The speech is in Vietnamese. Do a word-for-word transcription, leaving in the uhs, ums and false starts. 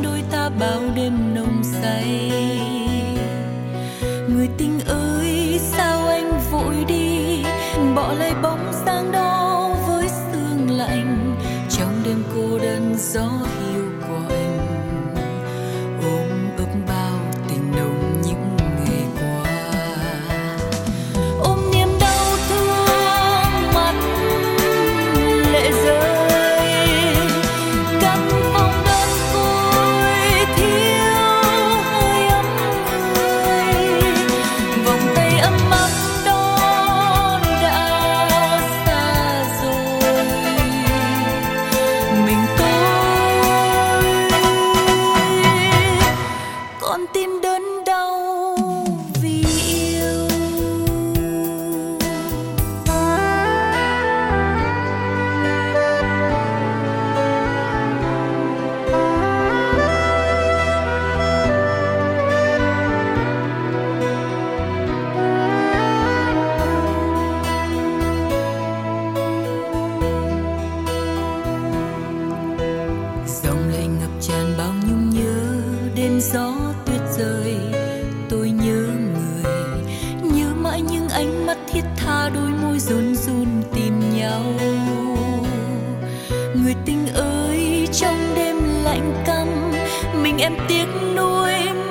đôi ta bao đêm nồng say. Người tình ơi sao anh vội đi, bỏ lại bóng dáng đó với sương lạnh. Trong đêm cô đơn gió hiu quạnh, ôm ấp bao tình nồng những ngày qua. Ôm niềm đau thương mắt lệ rơi, căn phòng đơn côi thiếu hơi ấm người. Vòng tay ấm áp đó đã xa rồi, mình tôi con tim đớn đau vì yêu. Dòng lệ ngập tràn bao nhung nhớ, đêm gió tuyết rơi tôi nhớ người. Nhớ mãi những ánh mắt thiết tha, đôi môi run run tìm nhau. Người tình ơi trong đêm lạnh căm, mình em tiếc nuối